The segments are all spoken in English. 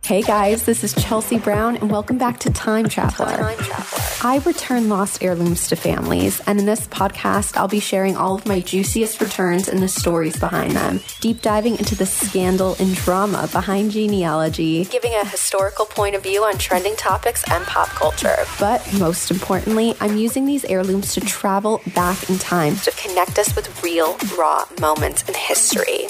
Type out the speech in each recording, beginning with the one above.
Hey guys, this is Chelsea Brown and welcome back to Time Traveler. I return lost heirlooms to families, and in this podcast, I'll be sharing all of my juiciest returns and the stories behind them, deep diving into the scandal and drama behind genealogy, giving a historical point of view on trending topics and pop culture. But most importantly, I'm using these heirlooms to travel back in time to connect us with real, raw moments in history.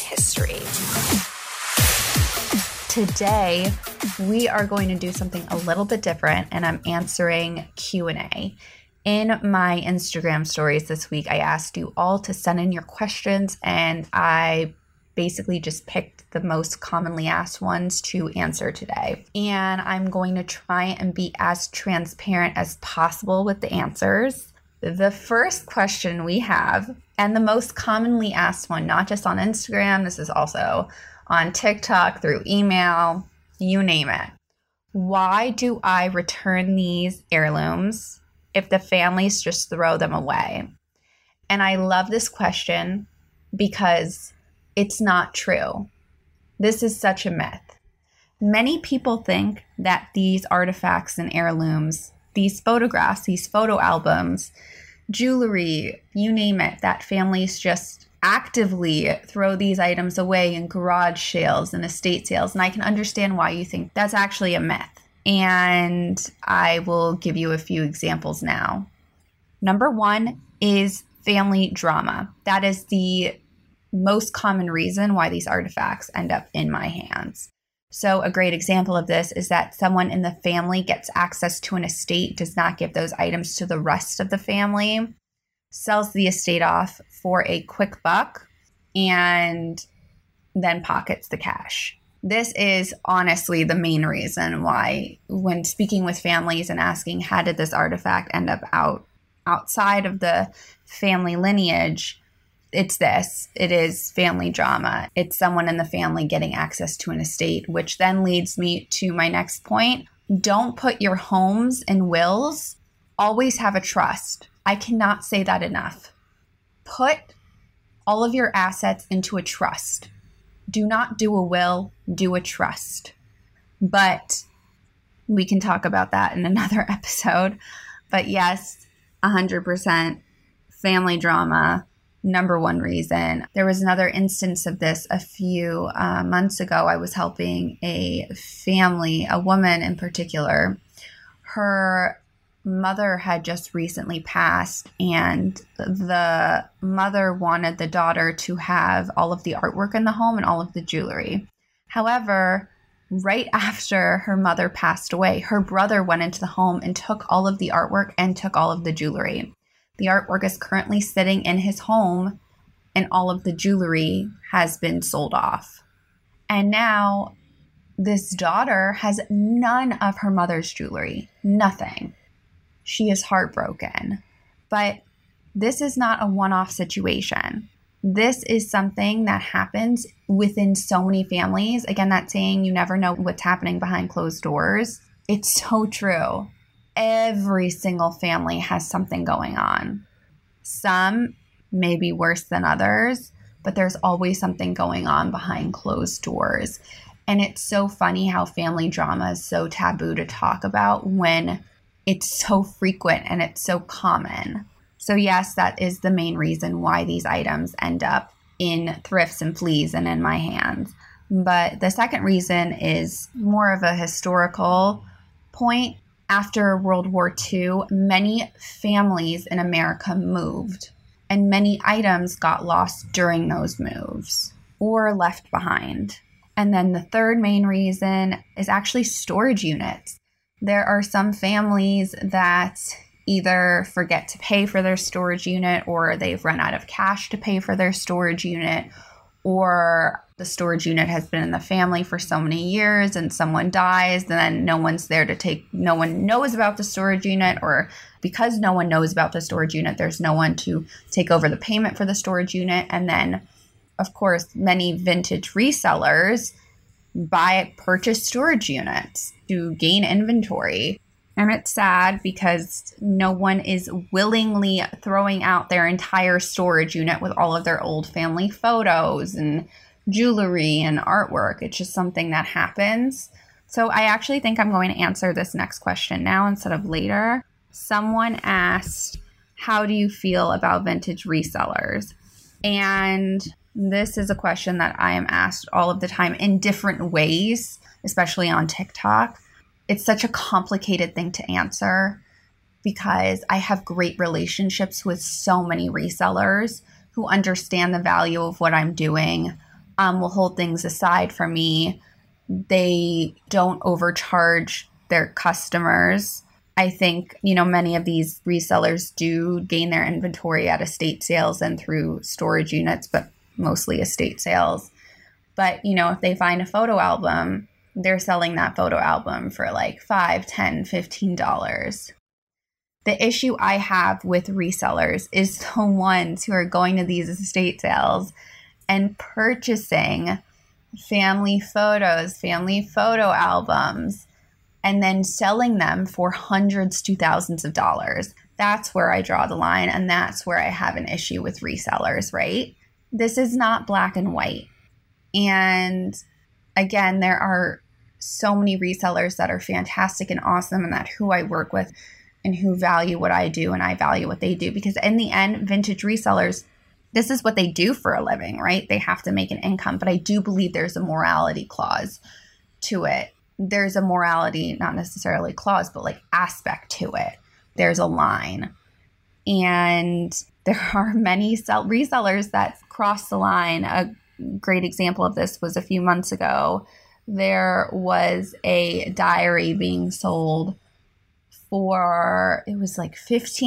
Today, we are going to do something a little bit different, and I'm answering Q&A. In my Instagram stories this week, I asked you all to send in your questions, and I basically just picked the most commonly asked ones to answer today. And I'm going to try and be as transparent as possible with the answers. The first question we have, and the most commonly asked one, not just on Instagram, this is also on TikTok, through email, you name it. Why do I return these heirlooms if the families just throw them away? And I love this question because it's not true. This is such a myth. Many people think that these artifacts and heirlooms, these photographs, these photo albums, jewelry, you name it, that families just actively throw these items away in garage sales and estate sales. And I can understand why you think that's actually a myth. And I will give you a few examples now. Number one is family drama. That is the most common reason why these artifacts end up in my hands. So a great example of this is that someone in the family gets access to an estate, does not give those items to the rest of the family, sells the estate off for a quick buck, and then pockets the cash. This is honestly the main reason why, when speaking with families and asking how did this artifact end up outside of the family lineage, it's this. It is family drama. It's someone in the family getting access to an estate, which then leads me to my next point. Don't put your homes in wills. Always have a trust. I cannot say that enough. Put all of your assets into a trust. Do not do a will, do a trust. But we can talk about that in another episode. But yes, 100% family drama, number one reason. There was another instance of this a few months ago. I was helping a family, a woman in particular. Her mother had just recently passed, and the mother wanted the daughter to have all of the artwork in the home and all of the jewelry. However, right after her mother passed away, her brother went into the home and took all of the artwork and took all of the jewelry. The artwork is currently sitting in his home, and all of the jewelry has been sold off. And now this daughter has none of her mother's jewelry, nothing. She is heartbroken. But this is not a one-off situation. This is something that happens within so many families. Again, that saying, you never know what's happening behind closed doors. It's so true. Every single family has something going on. Some may be worse than others, but there's always something going on behind closed doors. And it's so funny how family drama is so taboo to talk about when it's so frequent and it's so common. So yes, that is the main reason why these items end up in thrifts and fleas and in my hands. But the second reason is more of a historical point. After World War II, many families in America moved, and many items got lost during those moves or left behind. And then the third main reason is actually storage units. There are some families that either forget to pay for their storage unit, or they've run out of cash to pay for their storage unit, or the storage unit has been in the family for so many years and someone dies, and then no one's there to take, no one knows about the storage unit, or because no one knows about the storage unit, there's no one to take over the payment for the storage unit. And then, of course, many vintage resellers purchase storage units to gain inventory. And it's sad because no one is willingly throwing out their entire storage unit with all of their old family photos and jewelry and artwork. It's just something that happens. So I actually think I'm going to answer this next question now instead of later. Someone asked, how do you feel about vintage resellers? And this is a question that I am asked all of the time in different ways, especially on TikTok. It's such a complicated thing to answer because I have great relationships with so many resellers who understand the value of what I'm doing, will hold things aside for me. They don't overcharge their customers. I think, many of these resellers do gain their inventory at estate sales and through storage units, but mostly estate sales. But, if they find a photo album, they're selling that photo album for like $5, $10, $15. The issue I have with resellers is the ones who are going to these estate sales and purchasing family photos, family photo albums, and then selling them for hundreds to thousands of dollars. That's where I draw the line, and that's where I have an issue with resellers, right? This is not black and white. And again, there are so many resellers that are fantastic and awesome and that who I work with and who value what I do and I value what they do. Because in the end, vintage resellers, this is what they do for a living, right? They have to make an income. But I do believe there's a morality clause to it. There's a morality, not necessarily clause, but like aspect to it. There's a line. And there are many resellers that cross the line. A great example of this was a few months ago. There was a diary being sold for, it was like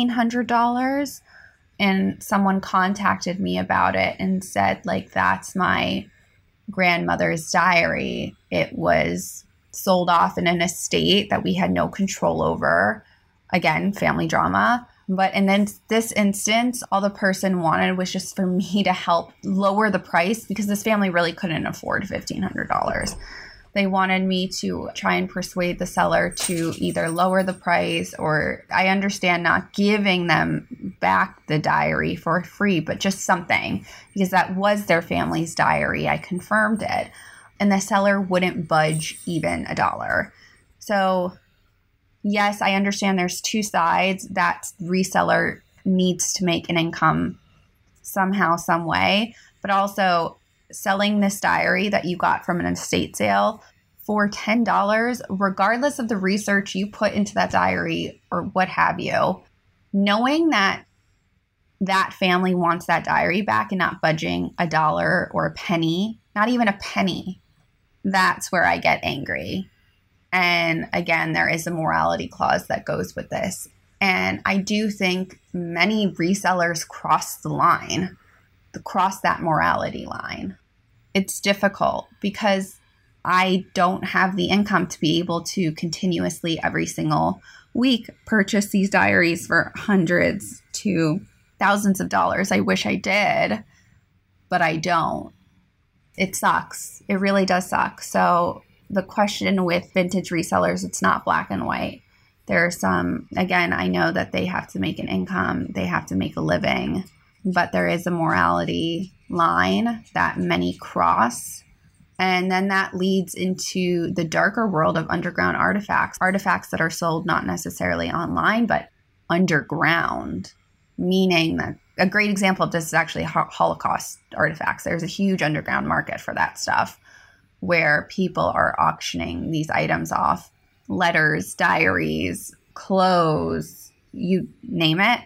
$1,500. And someone contacted me about it and said, like, that's my grandmother's diary. It was sold off in an estate that we had no control over. Again, family drama. But in this instance, all the person wanted was just for me to help lower the price because this family really couldn't afford $1,500. They wanted me to try and persuade the seller to either lower the price, or I understand not giving them back the diary for free, but just something, because that was their family's diary. I confirmed it. And the seller wouldn't budge even $1. So yes, I understand there's two sides. That reseller needs to make an income somehow, some way, but also selling this diary that you got from an estate sale for $10, regardless of the research you put into that diary or what have you, knowing that that family wants that diary back and not budging $1 or a penny, not even a penny, that's where I get angry. And again, there is a morality clause that goes with this. And I do think many resellers cross the line, cross that morality line. It's difficult because I don't have the income to be able to continuously every single week purchase these diaries for hundreds to thousands of dollars. I wish I did, but I don't. It sucks. It really does suck. So the question with vintage resellers, it's not black and white. There are some, again, I know that they have to make an income, they have to make a living, but there is a morality line that many cross. And then that leads into the darker world of underground artifacts that are sold not necessarily online, but underground, meaning that a great example of this is actually Holocaust artifacts. There's a huge underground market for that stuff where people are auctioning these items off, letters, diaries, clothes, you name it,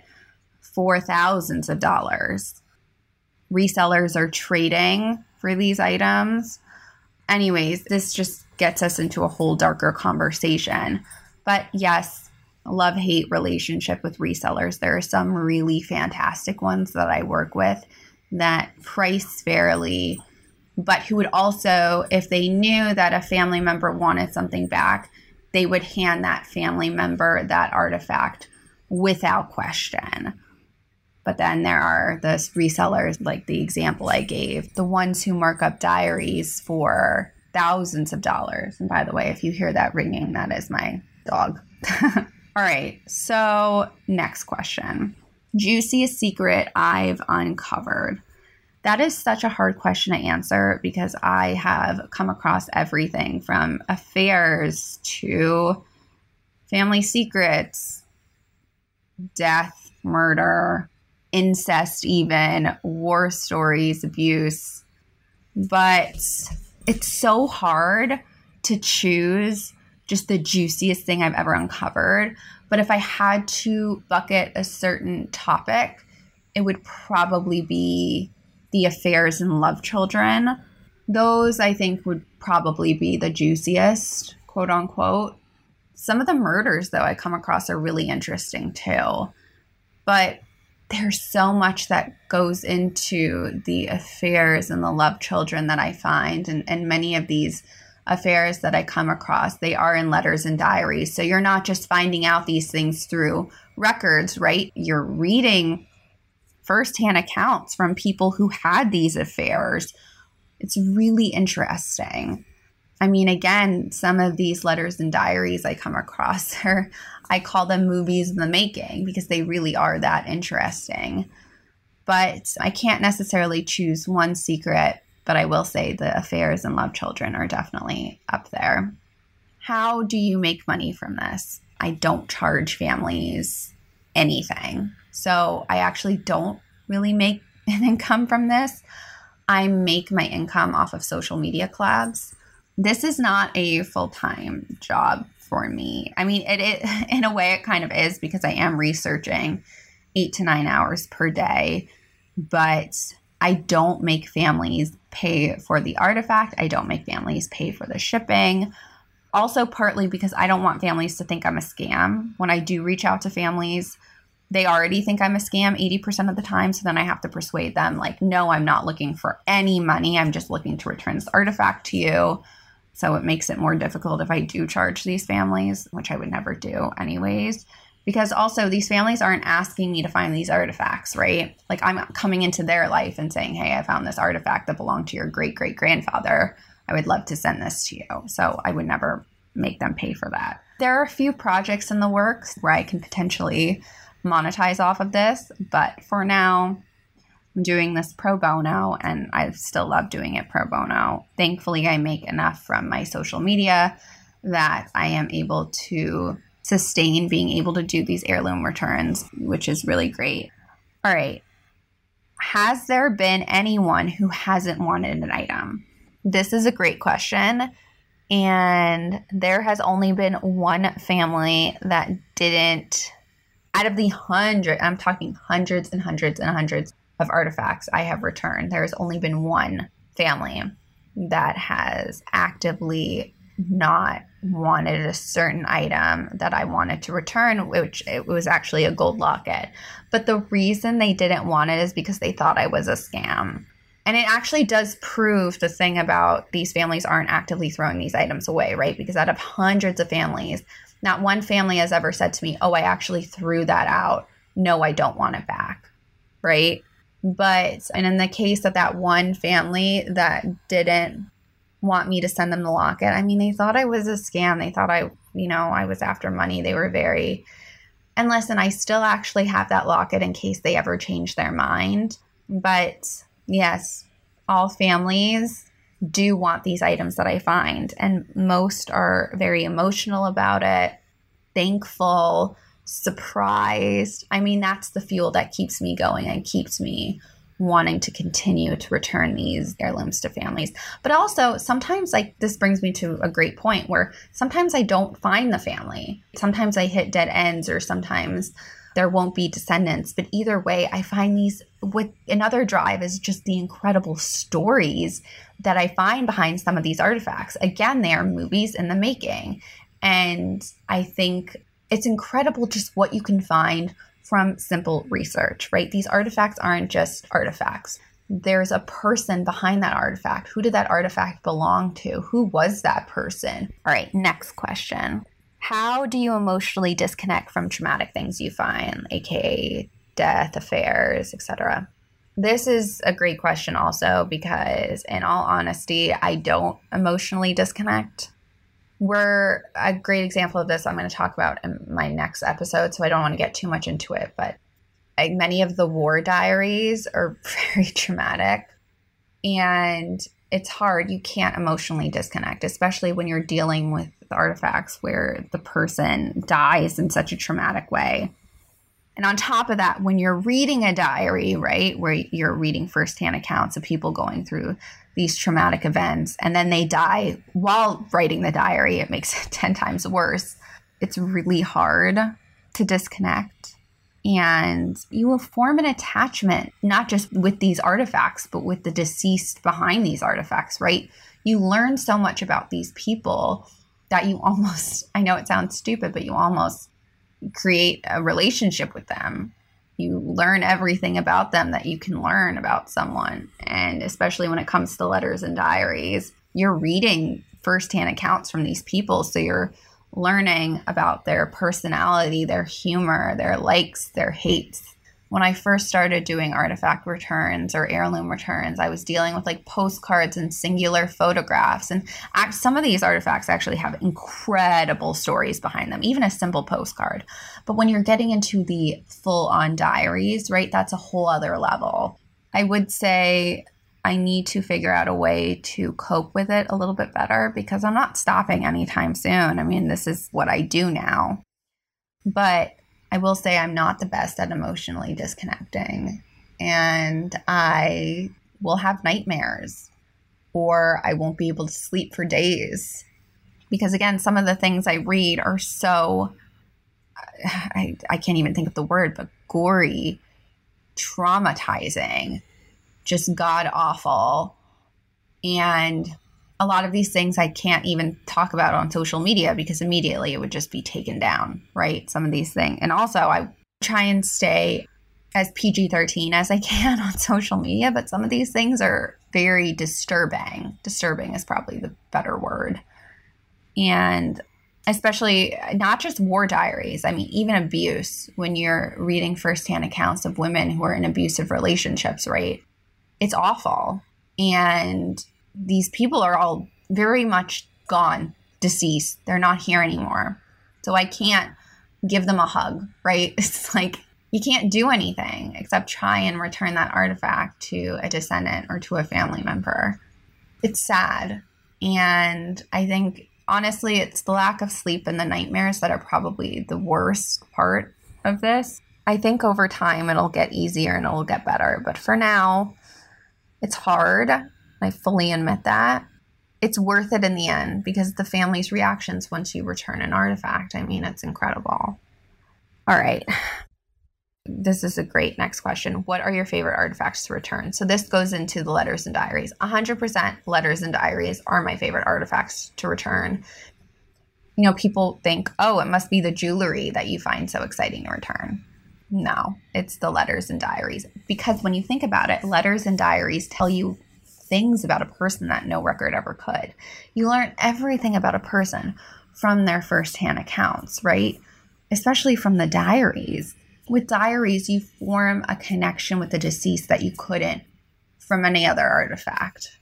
for thousands of dollars. Resellers are trading for these items. Anyways, this just gets us into a whole darker conversation. But yes, love-hate relationship with resellers. There are some really fantastic ones that I work with that price fairly, but who would also, if they knew that a family member wanted something back, they would hand that family member that artifact without question. But then there are the resellers, like the example I gave, the ones who mark up diaries for thousands of dollars. And by the way, if you hear that ringing, that is my dog. All right, so next question. Juiciest secret I've uncovered. That is such a hard question to answer because I have come across everything from affairs to family secrets, death, murder, incest even, war stories, abuse. But it's so hard to choose just the juiciest thing I've ever uncovered. But if I had to bucket a certain topic, it would probably be the affairs and love children. Those, I think, would probably be the juiciest, quote unquote. Some of the murders, though, I come across are really interesting too. But there's so much that goes into the affairs and the love children that I find. And many of these affairs that I come across, they are in letters and diaries. So you're not just finding out these things through records, right? You're reading firsthand accounts from people who had these affairs. It's really interesting. I mean, again, some of these letters and diaries I come across I call them movies in the making because they really are that interesting. But I can't necessarily choose one secret, but I will say the affairs and love children are definitely up there. How do you make money from this? I don't charge families anything. So I actually don't really make an income from this. I make my income off of social media collabs. This is not a full-time job for me. I mean, it in a way it kind of is because I am researching 8 to 9 hours per day, but I don't make families pay for the artifact. I don't make families pay for the shipping. Also, partly because I don't want families to think I'm a scam. When I do reach out to families, they already think I'm a scam 80% of the time. So then I have to persuade them like, no, I'm not looking for any money. I'm just looking to return this artifact to you. So it makes it more difficult if I do charge these families, which I would never do anyways. Because also these families aren't asking me to find these artifacts, right? Like I'm coming into their life and saying, hey, I found this artifact that belonged to your great-great-grandfather. I would love to send this to you. So I would never make them pay for that. There are a few projects in the works where I can potentially monetize off of this. But for now, I'm doing this pro bono and I still love doing it pro bono. Thankfully, I make enough from my social media that I am able to sustain being able to do these heirloom returns, which is really great. All right. Has there been anyone who hasn't wanted an item? This is a great question. And there has only been one family that didn't, out of the I'm talking hundreds and hundreds and hundreds of artifacts I have returned. There has only been one family that has actively not wanted a certain item that I wanted to return, which it was actually a gold locket. But the reason they didn't want it is because they thought I was a scam. And it actually does prove the thing about these families aren't actively throwing these items away, right? Because out of hundreds of families, not one family has ever said to me, oh, I actually threw that out. No, I don't want it back, right? And in the case of that one family that didn't want me to send them the locket, I mean, they thought I was a scam. They thought I was after money. They were and listen, I still actually have that locket in case they ever change their mind. But yes, all families do want these items that I find. And most are very emotional about it, thankful, surprised. I mean, that's the fuel that keeps me going and keeps me wanting to continue to return these heirlooms to families. But also sometimes this brings me to a great point where sometimes I don't find the family. Sometimes I hit dead ends or sometimes there won't be descendants. But either way, I find these with another drive is just the incredible stories that I find behind some of these artifacts. Again, they are movies in the making. And I think it's incredible just what you can find from simple research, right? These artifacts aren't just artifacts. There's a person behind that artifact. Who did that artifact belong to? Who was that person? All right, next question. How do you emotionally disconnect from traumatic things you find, aka death, affairs, etc.? This is a great question also because in all honesty, I don't emotionally disconnect. A great example of this I'm going to talk about in my next episode, so I don't want to get too much into it. But Many of the war diaries are very traumatic, and it's hard. You can't emotionally disconnect, especially when you're dealing with artifacts where the person dies in such a traumatic way. And on top of that, when you're reading a diary, right, where you're reading firsthand accounts of people going through these traumatic events, and then they die while writing the diary, it makes it 10 times worse. It's really hard to disconnect. And you will form an attachment, not just with these artifacts, but with the deceased behind these artifacts, right? You learn so much about these people that you almost, I know it sounds stupid, but you almost create a relationship with them. You learn everything about them that you can learn about someone. And especially when it comes to letters and diaries, you're reading firsthand accounts from these people. So you're learning about their personality, their humor, their likes, their hates. When I first started doing artifact returns or heirloom returns, I was dealing with like postcards and singular photographs. And some of these artifacts actually have incredible stories behind them, even a simple postcard. But when you're getting into the full-on diaries, right, that's a whole other level. I would say I need to figure out a way to cope with it a little bit better because I'm not stopping anytime soon. I mean, this is what I do now. But I will say I'm not the best at emotionally disconnecting, and I will have nightmares, or I won't be able to sleep for days because, again, some of the things I read are so, I can't even think of the word, but gory, traumatizing, just god awful. And a lot of these things I can't even talk about on social media because immediately it would just be taken down, right? Some of these things. And also I try and stay as PG-13 as I can on social media, but some of these things are very disturbing. Disturbing is probably the better word. And especially not just war diaries. I mean, even abuse, when you're reading firsthand accounts of women who are in abusive relationships, right? It's awful. And these people are all very much gone, deceased. They're not here anymore. So I can't give them a hug, right? It's like you can't do anything except try and return that artifact to a descendant or to a family member. It's sad. And I think, honestly, it's the lack of sleep and the nightmares that are probably the worst part of this. I think over time it'll get easier and it'll get better. But for now, it's hard. I fully admit that. It's worth it in the end because the family's reactions once you return an artifact, I mean, it's incredible. All right. This is a great next question. What are your favorite artifacts to return? So this goes into the letters and diaries. 100% letters and diaries are my favorite artifacts to return. You know, people think, oh, it must be the jewelry that you find so exciting to return. No, it's the letters and diaries. Because when you think about it, letters and diaries tell you things about a person that no record ever could. You learn everything about a person from their firsthand accounts, right? Especially from the diaries. With diaries, you form a connection with the deceased that you couldn't from any other artifact.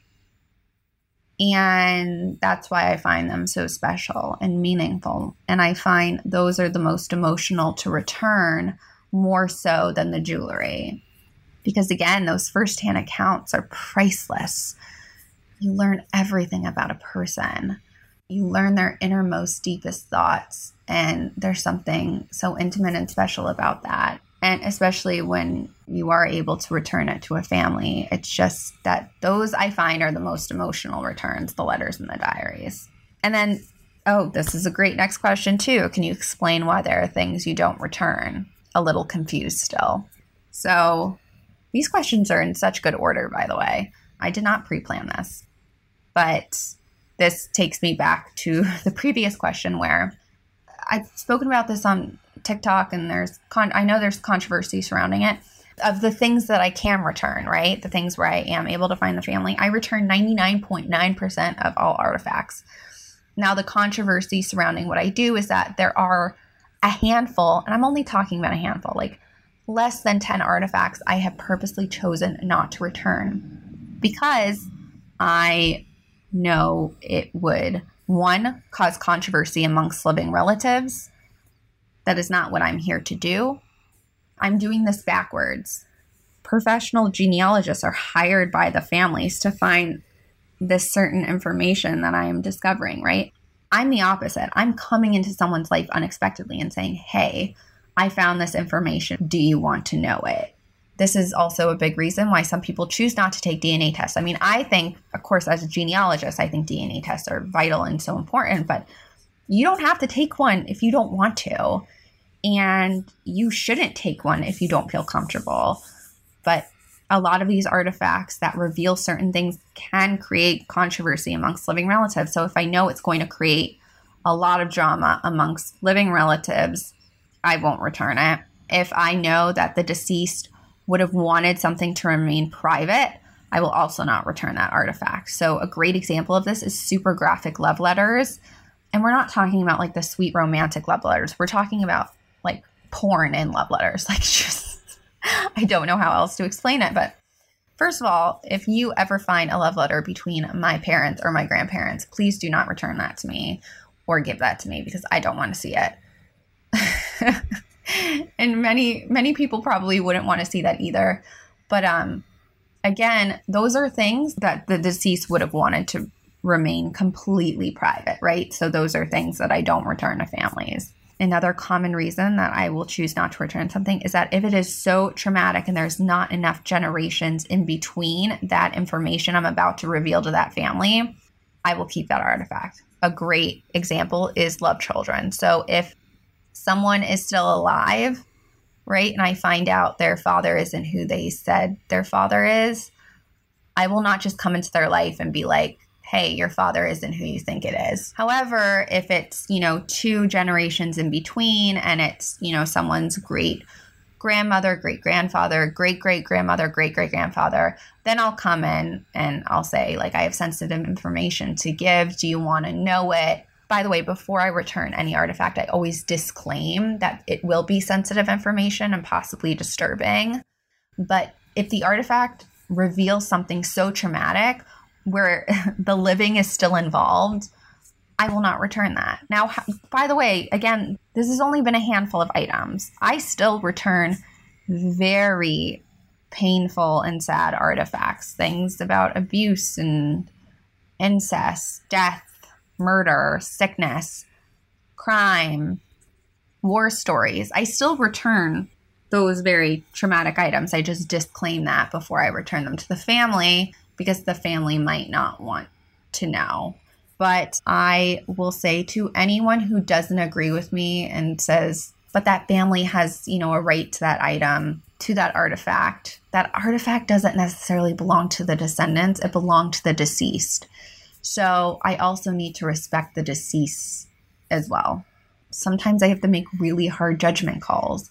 And that's why I find them so special and meaningful. And I find those are the most emotional to return, more so than the jewelry. Because again, those firsthand accounts are priceless. You learn everything about a person. You learn their innermost, deepest thoughts. And there's something so intimate and special about that. And especially when you are able to return it to a family, it's just that those I find are the most emotional returns, the letters and the diaries. And then, oh, this is a great next question too. Can you explain why there are things you don't return? A little confused still. So these questions are in such good order, by the way. I did not pre-plan this. But this takes me back to the previous question where I've spoken about this on TikTok, and I know there's controversy surrounding it. Of the things that I can return, right? The things where I am able to find the family, I return 99.9% of all artifacts. Now, the controversy surrounding what I do is that there are a handful, and I'm only talking about a handful, like less than 10 artifacts I have purposely chosen not to return because I know it would, one, cause controversy amongst living relatives. That is not what I'm here to do. I'm doing this backwards. Professional genealogists are hired by the families to find this certain information that I am discovering, right? I'm the opposite. I'm coming into someone's life unexpectedly and saying, hey, I found this information. Do you want to know it? This is also a big reason why some people choose not to take DNA tests. I mean, I think, of course, as a genealogist, I think DNA tests are vital and so important, but you don't have to take one if you don't want to. And you shouldn't take one if you don't feel comfortable. But a lot of these artifacts that reveal certain things can create controversy amongst living relatives. So if I know it's going to create a lot of drama amongst living relatives, I won't return it. If I know that the deceased would have wanted something to remain private, I will also not return that artifact. So a great example of this is super graphic love letters. And we're not talking about like the sweet romantic love letters. We're talking about like porn in love letters. Like just, I don't know how else to explain it. But first of all, if you ever find a love letter between my parents or my grandparents, please do not return that to me or give that to me because I don't want to see it. And many people probably wouldn't want to see that either. But again, those are things that the deceased would have wanted to remain completely private, right? So those are things that I don't return to families. Another common reason that I will choose not to return something is that if it is so traumatic and there's not enough generations in between that information I'm about to reveal to that family, I will keep that artifact. A great example is love children. So if someone is still alive, right, and I find out their father isn't who they said their father is, I will not just come into their life and be like, hey, your father isn't who you think it is. However, if it's, 2 generations in between and it's, someone's great grandmother, great grandfather, great great grandmother, great great grandfather, then I'll come in and I'll say, like, I have sensitive information to give. Do you want to know it? By the way, before I return any artifact, I always disclaim that it will be sensitive information and possibly disturbing. But if the artifact reveals something so traumatic where the living is still involved, I will not return that. Now, by the way, again, this has only been a handful of items. I still return very painful and sad artifacts, things about abuse and incest, death, murder, sickness, crime, war stories. I still return those very traumatic items. I just disclaim that before I return them to the family because the family might not want to know. But I will say to anyone who doesn't agree with me and says, but that family has, a right to that item, to that artifact doesn't necessarily belong to the descendants. It belonged to the deceased. So I also need to respect the deceased as well. Sometimes I have to make really hard judgment calls.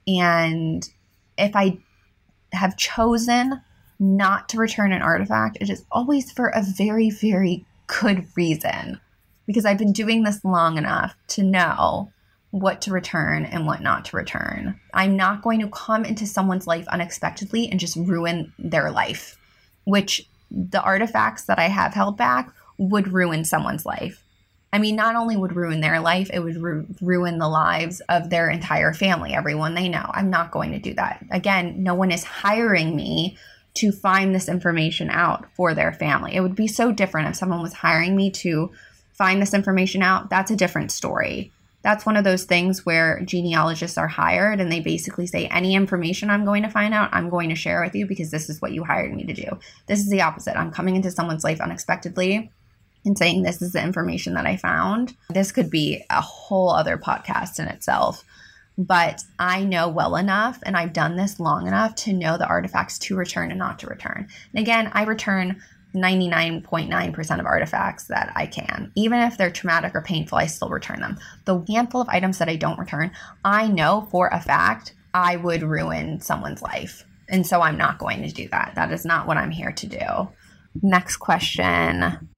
And if I have chosen not to return an artifact, it is always for a very, very good reason. Because I've been doing this long enough to know what to return and what not to return. I'm not going to come into someone's life unexpectedly and just ruin their life, which the artifacts that I have held back would ruin someone's life. I mean, not only would ruin their life, it would ruin the lives of their entire family, everyone they know. I'm not going to do that. Again, no one is hiring me to find this information out for their family. It would be so different if someone was hiring me to find this information out. That's a different story. That's one of those things where genealogists are hired and they basically say, any information I'm going to find out, I'm going to share with you because this is what you hired me to do. This is the opposite. I'm coming into someone's life unexpectedly and saying, this is the information that I found. This could be a whole other podcast in itself. But I know well enough, and I've done this long enough to know the artifacts to return and not to return. And again, I return 99.9% of artifacts that I can. Even if they're traumatic or painful, I still return them. The handful of items that I don't return, I know for a fact I would ruin someone's life. And so I'm not going to do that. That is not what I'm here to do. Next question.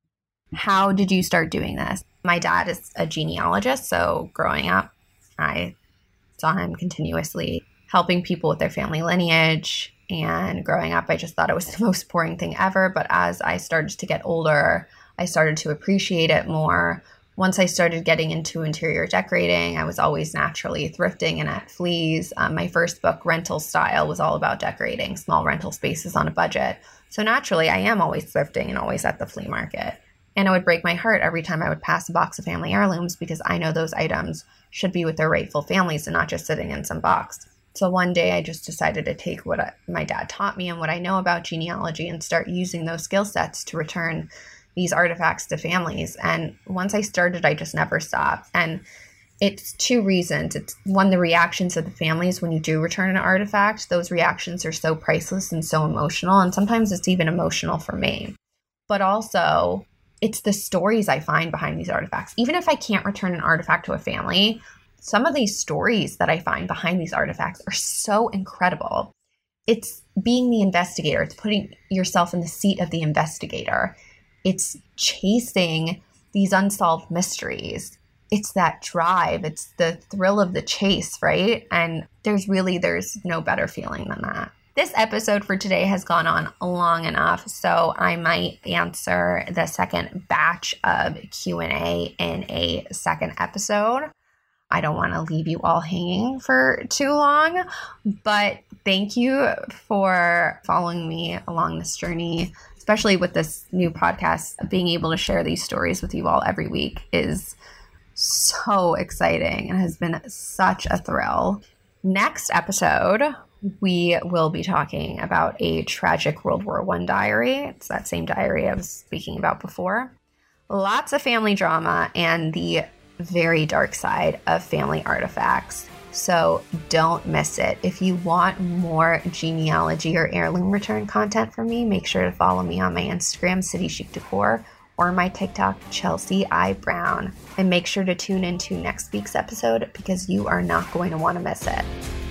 How did you start doing this? My dad is a genealogist, so growing up, I saw him continuously helping people with their family lineage. And growing up, I just thought it was the most boring thing ever. But as I started to get older, I started to appreciate it more, Once I started getting into interior decorating, I was always naturally thrifting and at Fleas. My first book, Rental Style, was all about decorating small rental spaces on a budget. So naturally, I am always thrifting and always at the flea market. And it would break my heart every time I would pass a box of family heirlooms because I know those items should be with their rightful families and not just sitting in some box. So one day I just decided to take what my dad taught me and what I know about genealogy and start using those skill sets to return these artifacts to families. And once I started, I just never stopped. And it's two reasons. It's one, the reactions of the families when you do return an artifact. Those reactions are so priceless and so emotional. And sometimes it's even emotional for me. But also, it's the stories I find behind these artifacts. Even if I can't return an artifact to a family, some of these stories that I find behind these artifacts are so incredible. It's being the investigator. It's putting yourself in the seat of the investigator. It's chasing these unsolved mysteries. It's that drive. It's the thrill of the chase, right? And there's no better feeling than that. This episode for today has gone on long enough, so I might answer the second batch of Q&A in a second episode. I don't want to leave you all hanging for too long, but thank you for following me along this journey, especially with this new podcast. Being able to share these stories with you all every week is so exciting and has been such a thrill. Next episode, we will be talking about a tragic World War I diary. It's that same diary I was speaking about before. Lots of family drama and the very dark side of family artifacts. So don't miss it. If you want more genealogy or heirloom return content from me, make sure to follow me on my Instagram, City Chic Decor, or my TikTok, Chelsea I. Brown. And make sure to tune into next week's episode because you are not going to want to miss it.